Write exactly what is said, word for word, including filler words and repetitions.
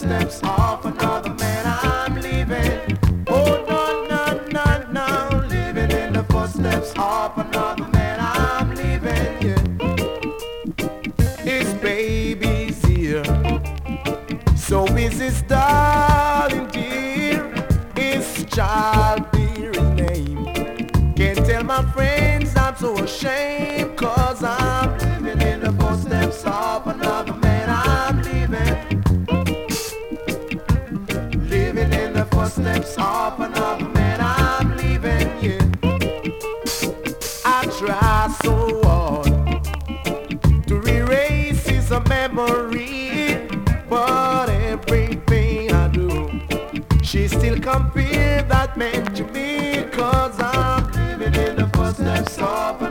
footsteps of another man. I'm living. Oh no, no, no, no. Living in the footsteps of another man. I'm living, yeah. His baby's here. So is his darling dear. His child bear his name. Can't tell my friends I'm so ashamed, cause I'm living in the footsteps of another man. I'm living. Living in the footsteps of another man. I'm living, yeah. I try so hard to erase his memory, but everything I do, she still compare that man to me, cause I'm living in the footsteps of